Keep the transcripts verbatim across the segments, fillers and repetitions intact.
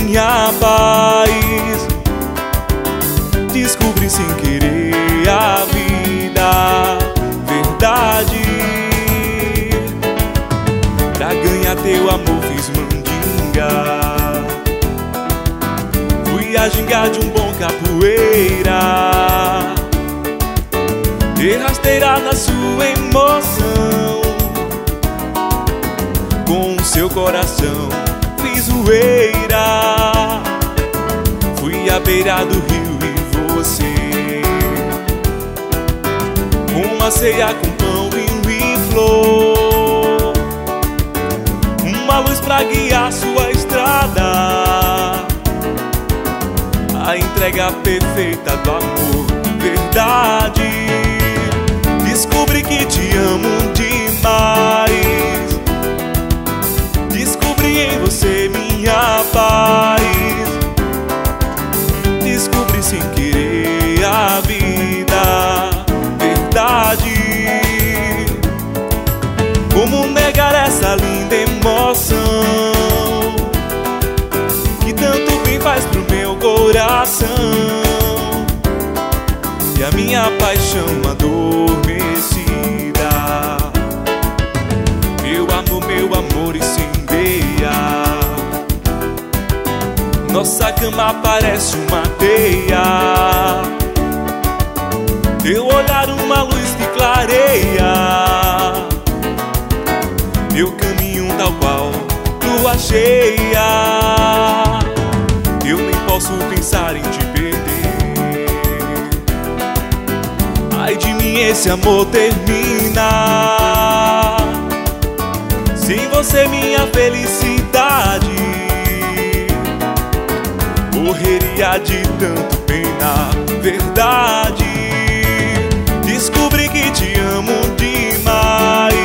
minha paz. Descobri sem querer a vida, verdade. Pra ganhar teu amor fiz mandinga, fui a gingar de um bom capoeira, de rasteira na sua emoção. Com seu coração fiz zoeira, fui à beira do rio e você, uma ceia com pão, vinho e flor, uma luz pra guiar sua estrada, a entrega perfeita do amor, verdade. Descobri que te amo demais, descobri em você minha paz. Descobri sem querer a vida, verdade. Como negar essa linda emoção que tanto bem faz pro meu coração, e a minha paixão adormecida. Meu amor, meu amor incendeia, nossa cama parece uma teia, teu olhar uma luz que clareia, meu caminho tal qual lua cheia. Eu nem posso pensar em te perder, ai de mim esse amor termina. Sem você minha felicidade morreria de tanto pena, verdade. Descobri que te amo demais,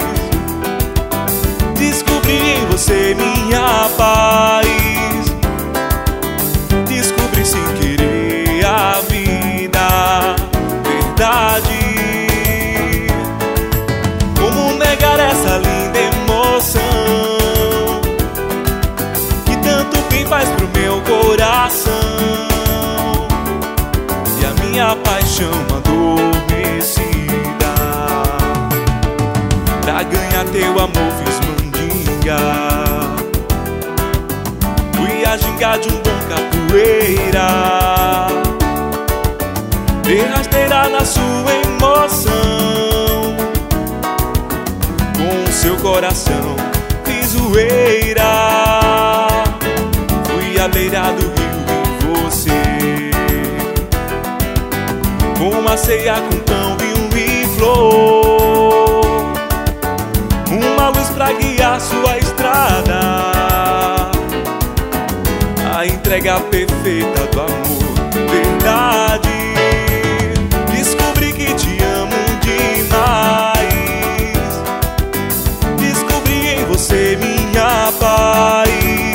descobri em você minha paz. Descobri sem querer a vida, verdade. Como negar essa linda emoção que tanto bem faz pro meu coração, e a minha paixão adormecida. Pra ganhar teu amor fiz mandinga, fui a gingar de um bom capoeira, de rasteira na sua emoção. Com seu coração fiz zoeira, fui à beira do rio e você, com uma ceia com pão, vinho e flor, uma luz pra guiar sua estrada, a entrega perfeita do amor, verdade. Descobri que te amo demais, descobri em você minha paz.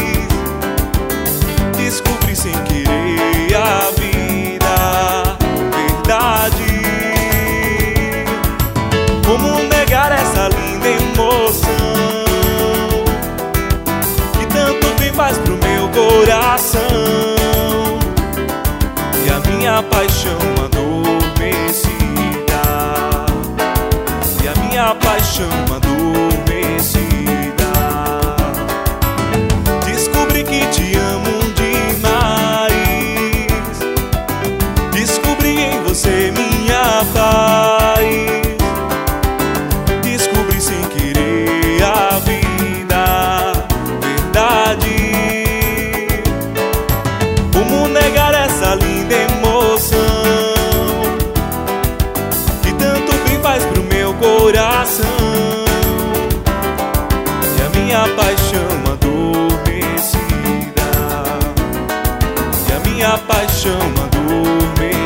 Descobri sem querer a vida, verdade. Como negar essa linda emoção que tanto bem faz pro meu coração, e a minha paixão adormecida, e a minha paixão adormecida. Descobri que te amo demais, descobri em você minha paz. Descobri sem querer a vida, verdade. Como negar essa linda emoção que tanto bem faz pro meu coração, e a minha paixão adormecida, e a minha paixão adormecida.